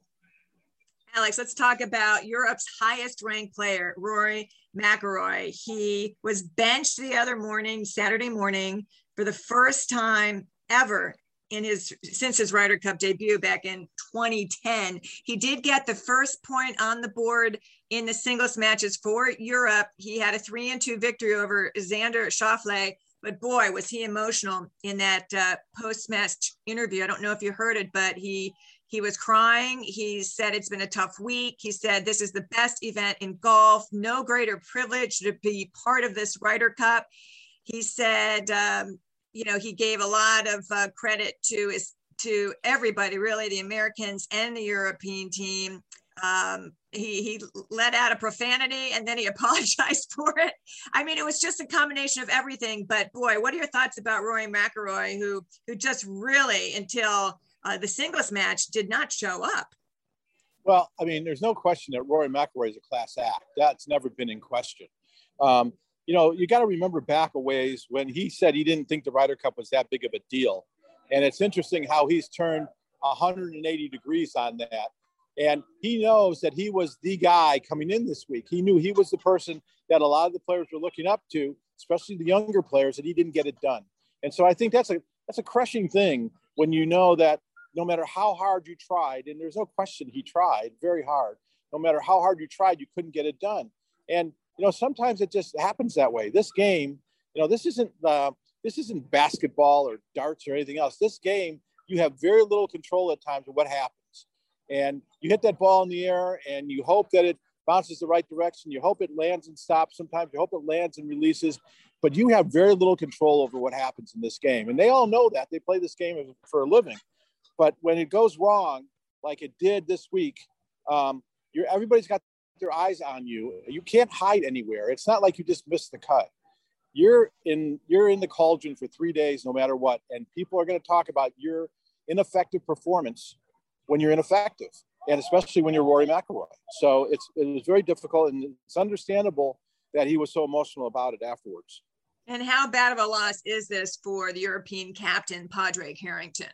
Alex, let's talk about Europe's highest ranked player, Rory McIlroy. He was benched the other morning, Saturday morning, for the first time ever in his since his Ryder Cup debut back in twenty ten. He did get the first point on the board in the singles matches for Europe. He had a three and two victory over Xander Schauffele, but boy, was he emotional in that uh, post-match interview. I don't know if you heard it, but he he was crying. He said it's been a tough week. He said this is the best event in golf. No greater privilege to be part of this Ryder Cup. He said, um, you know, he gave a lot of uh, credit to his, to everybody, really, the Americans and the European team. Um, he, he let out a profanity and then he apologized for it. I mean, it was just a combination of everything, but boy, what are your thoughts about Rory McIlroy, who, who just really, until uh, the singles match, did not show up? Well, I mean, there's no question that Rory McIlroy is a class act. That's never been in question. Um, you know, you got to remember back a ways when he said he didn't think the Ryder Cup was that big of a deal. And it's interesting how he's turned one hundred eighty degrees on that. And he knows that he was the guy coming in this week. He knew he was the person that a lot of the players were looking up to, especially the younger players, and he didn't get it done. And so I think that's a that's a crushing thing when you know that no matter how hard you tried, and there's no question he tried very hard, no matter how hard you tried, you couldn't get it done. And you know, sometimes it just happens that way. This game, you know, this isn't uh, this isn't basketball or darts or anything else. This game, you have very little control at times of what happens. And you hit that ball in the air and you hope that it bounces the right direction. You hope it lands and stops. Sometimes you hope it lands and releases, but you have very little control over what happens in this game. And they all know that. They play this game for a living. But when it goes wrong, like it did this week, um, you're, everybody's got their eyes on you. You can't hide anywhere. It's not like you just missed the cut. You're in, you're in the cauldron for three days, no matter what. And people are going to talk about your ineffective performance when you're ineffective, and especially when you're Rory McIlroy. So it's, it was very difficult, and it's understandable that he was so emotional about it afterwards. And how bad of a loss is this for the European captain, Padraig Harrington?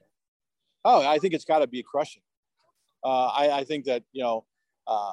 Oh, I think it's got to be crushing. Uh, I, I think that, you know, uh,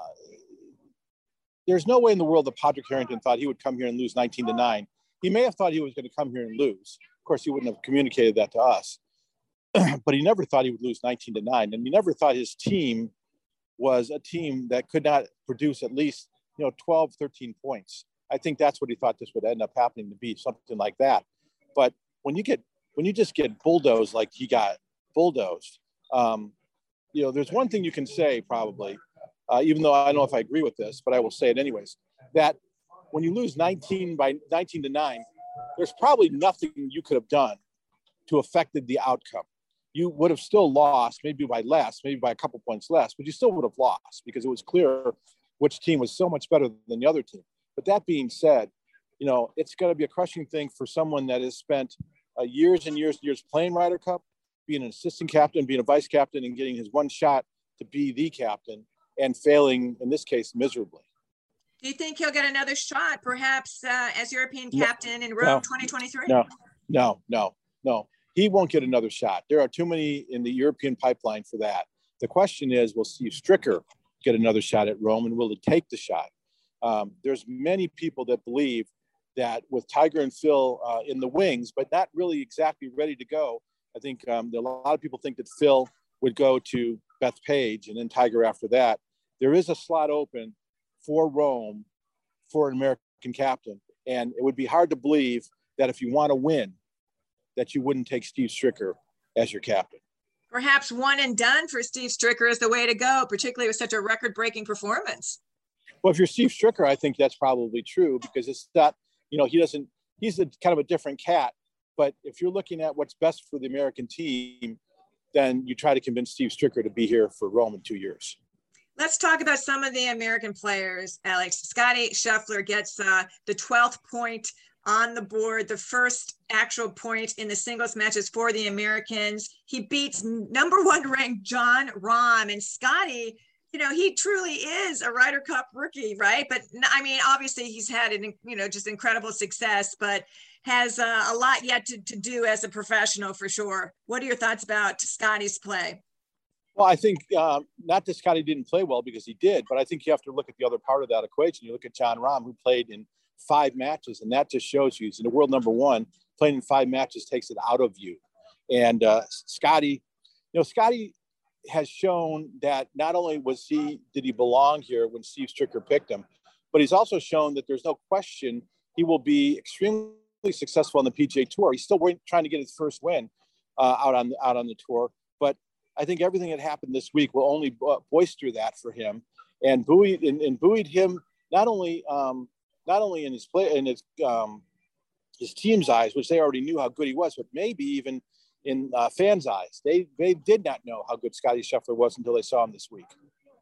there's no way in the world that Padraig Harrington thought he would come here and lose nineteen to nine. He may have thought he was going to come here and lose. Of course, he wouldn't have communicated that to us. But he never thought he would lose nineteen to nine. And he never thought his team was a team that could not produce at least, you know, twelve, thirteen points. I think that's what he thought this would end up happening to be, something like that. But when you get, when you just get bulldozed like he got bulldozed, um, you know, there's one thing you can say probably, uh, even though I don't know if I agree with this, but I will say it anyways, that when you lose nineteen by nineteen to nine, there's probably nothing you could have done to affected the outcome. You would have still lost, maybe by less, maybe by a couple points less, but you still would have lost because it was clear which team was so much better than the other team. But that being said, you know, it's going to be a crushing thing for someone that has spent uh, years and years and years playing Ryder Cup, being an assistant captain, being a vice captain, and getting his one shot to be the captain and failing, in this case, miserably. Do you think he'll get another shot, perhaps uh, as European captain no, in Rome no, twenty twenty-three? No, no, no, no. He won't get another shot. There are too many in the European pipeline for that. The question is, will Steve Stricker get another shot at Rome, and will he take the shot? Um, there's many people that believe that with Tiger and Phil uh, in the wings, but not really exactly ready to go. I think um, a lot of people think that Phil would go to Bethpage and then Tiger after that. There is a slot open for Rome for an American captain. And it would be hard to believe that if you want to win, that you wouldn't take Steve Stricker as your captain. Perhaps one and done for Steve Stricker is the way to go, particularly with such a record-breaking performance. Well, if you're Steve Stricker, I think that's probably true because it's not, you know, he doesn't, he's a kind of a different cat. But if you're looking at what's best for the American team, then you try to convince Steve Stricker to be here for Rome in two years. Let's talk about some of the American players, Alex. Scotty Scheffler gets uh, the twelfth point on the board, the first actual point in the singles matches for the Americans. He beats number one ranked Jon Rahm. And Scotty, you know, he truly is a Ryder Cup rookie, right? But I mean, obviously he's had, an, you know, just incredible success, but has uh, a lot yet to, to do as a professional for sure. What are your thoughts about Scotty's play? Well, I think uh, not that Scotty didn't play well because he did, but I think you have to look at the other part of that equation. You look at Jon Rahm, who played in five matches, and that just shows you he's in the world number one. Playing in five matches takes it out of you. And uh, Scotty, you know, Scotty has shown that not only was he, did he belong here when Steve Stricker picked him, but he's also shown that there's no question he will be extremely successful on the P G A Tour. He's still trying to get his first win uh, out on out on the tour, but I think everything that happened this week will only bolster that for him and buoyed and, and buoyed him not only um, not only in his play in his um, his team's eyes, which they already knew how good he was, but maybe even in uh, fans' eyes. They they did not know how good Scotty Scheffler was until they saw him this week.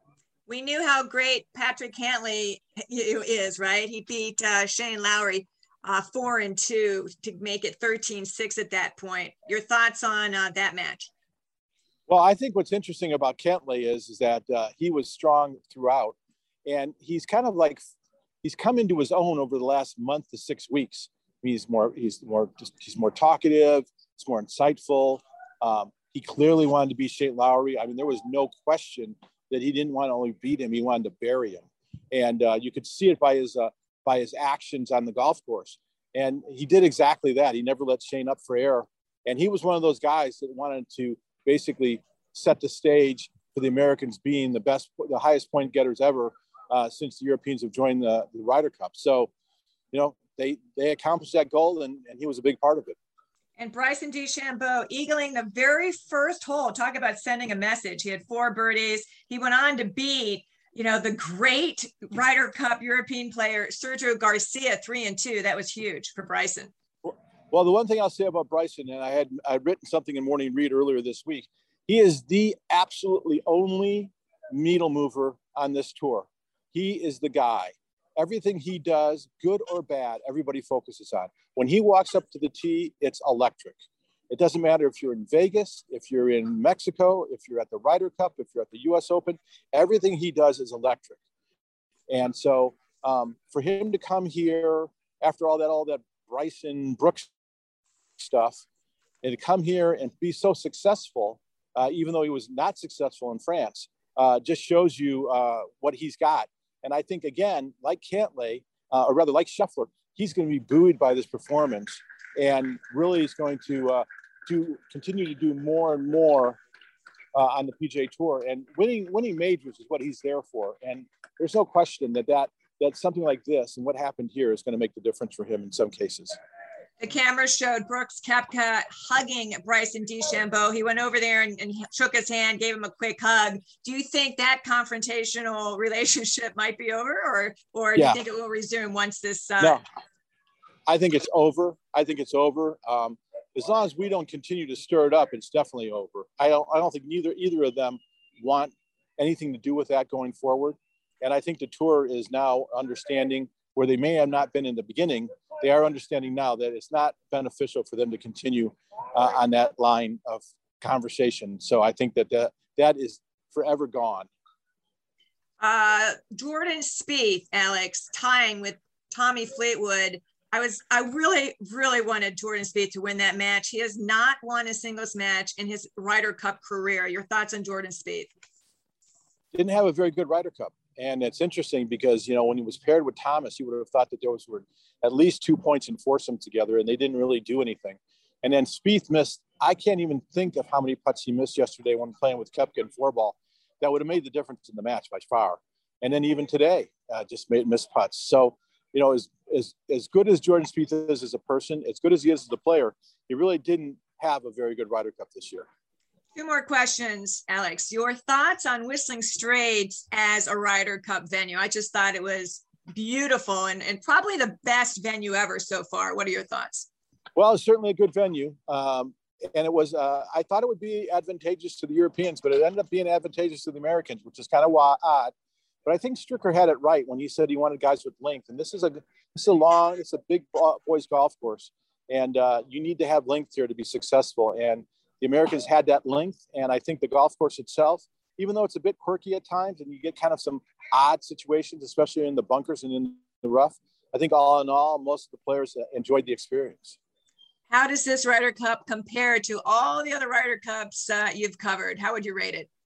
We knew how great Patrick Cantlay is, right? He beat uh, Shane Lowry uh, four and two to make it thirteen six at that point. Your thoughts on uh, that match? Well, I think what's interesting about Cantlay is, is that uh, he was strong throughout, and he's kind of like, he's come into his own over the last month to six weeks. He's more, he's more, he's more talkative. He's more insightful. Um, he clearly wanted to beat Shane Lowry. I mean, there was no question that he didn't want to only beat him; he wanted to bury him, and uh, you could see it by his uh, by his actions on the golf course. And he did exactly that. He never let Shane up for air, and he was one of those guys that wanted to basically set the stage for the Americans being the best, the highest point getters ever uh, since the Europeans have joined the, the Ryder Cup. So, you know, they they accomplished that goal, and, and he was a big part of it. And Bryson DeChambeau eagling the very first hole. Talk about sending a message. He had four birdies. He went on to beat, you know, the great Ryder Cup European player, Sergio Garcia, three and two. That was huge for Bryson. Well, the one thing I'll say about Bryson, and I had I'd written something in Morning Read earlier this week, he is the absolutely only needle mover on this tour. He is the guy. Everything he does, good or bad, everybody focuses on. When he walks up to the tee, it's electric. It doesn't matter if you're in Vegas, if you're in Mexico, if you're at the Ryder Cup, if you're at the U S Open, everything he does is electric. And so um, for him to come here after all that, all that Bryson Brooks stuff, and to come here and be so successful, uh, even though he was not successful in France, uh, just shows you uh, what he's got. And I think, again, like Cantlay, uh, or rather like Scheffler, he's going to be buoyed by this performance and really is going to uh, do continue to do more and more uh, on the P G A Tour. And winning winning majors is what he's there for. And there's no question that that, that something like this and what happened here is going to make the difference for him in some cases. The camera showed Brooks Koepka hugging Bryson DeChambeau. He went over there and, and shook his hand, gave him a quick hug. Do you think that confrontational relationship might be over, or or do yeah. you think it will resume once this? Uh... No, I think it's over. I think it's over. Um, as long as we don't continue to stir it up, it's definitely over. I don't. I don't think neither either of them want anything to do with that going forward. And I think the tour is now understanding, where they may have not been in the beginning, they are understanding now that it's not beneficial for them to continue uh, on that line of conversation. So I think that that, that is forever gone. Uh, Jordan Spieth, Alex, tying with Tommy Fleetwood. I was, I really, really wanted Jordan Spieth to win that match. He has not won a singles match in his Ryder Cup career. Your thoughts on Jordan Spieth? Didn't have a very good Ryder Cup. And it's interesting because, you know, when he was paired with Thomas, you would have thought that there was were at least two points in foursome together, and they didn't really do anything. And then Spieth missed, I can't even think of how many putts he missed yesterday when playing with Koepka and four ball. That would have made the difference in the match by far. And then even today, uh, just made missed putts. So, you know, as, as, as good as Jordan Spieth is as a person, as good as he is as a player, he really didn't have a very good Ryder Cup this year. Two more questions, Alex. Your thoughts on Whistling Straits as a Ryder Cup venue? I just thought it was beautiful and, and probably the best venue ever so far. What are your thoughts? Well, it's certainly a good venue. Um, and it was, uh, I thought it would be advantageous to the Europeans, but it ended up being advantageous to the Americans, which is kind of odd. But I think Stricker had it right when he said he wanted guys with length. And this is a, this is a long, it's a big boys golf course. And uh, you need to have length here to be successful. And the Americans had that length, and I think the golf course itself, even though it's a bit quirky at times and you get kind of some odd situations, especially in the bunkers and in the rough, I think all in all, most of the players enjoyed the experience. How does this Ryder Cup compare to all the other Ryder Cups uh, you've covered? How would you rate it?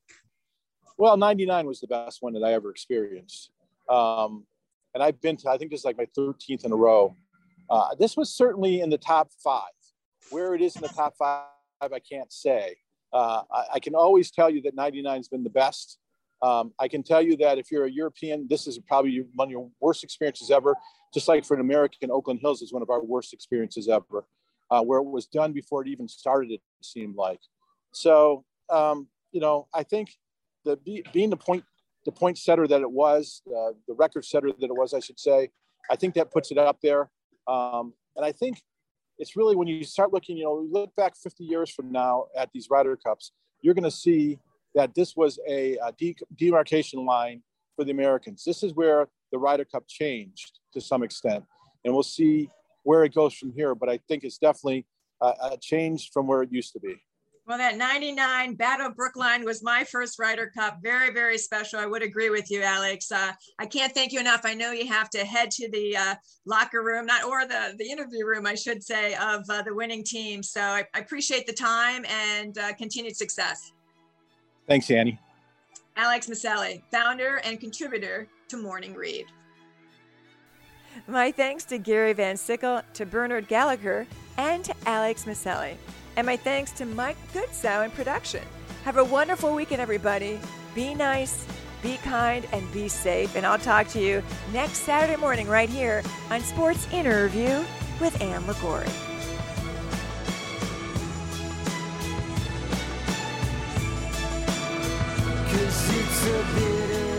Well, ninety-nine was the best one that I ever experienced. Um, and I've been to, I think this is like my thirteenth in a row. Uh, this was certainly in the top five. Where it is in the top five, I can't say. Uh, I, I can always tell you that ninety-nine has been the best. Um, I can tell you that if you're a European, this is probably one of your worst experiences ever. Just like for an American, Oakland Hills is one of our worst experiences ever, uh, where it was done before it even started, it seemed like. So, um, you know, I think the being the point, the point setter that it was, uh, the record setter that it was, I should say, I think that puts it up there. Um, and I think it's really when you start looking, you know, look back fifty years from now at these Ryder Cups, you're going to see that this was a, a de- demarcation line for the Americans. This is where the Ryder Cup changed to some extent, and we'll see where it goes from here. But I think it's definitely a, a change from where it used to be. Well, that ninety-nine Battle of Brookline was my first Ryder Cup. Very, very special. I would agree with you, Alex. Uh, I can't thank you enough. I know you have to head to the uh, locker room, not or the, the interview room, I should say, of uh, the winning team. So I, I appreciate the time and uh, continued success. Thanks, Annie. Alex Maselli, founder and contributor to Morning Read. My thanks to Gary Van Sickle, to Bernard Gallagher, and to Alex Maselli. And my thanks to Mike Goodsow in production. Have a wonderful weekend, everybody. Be nice, be kind, and be safe. And I'll talk to you next Saturday morning right here on Sports Interview with Ann Liguori. 'Cause it's a bitter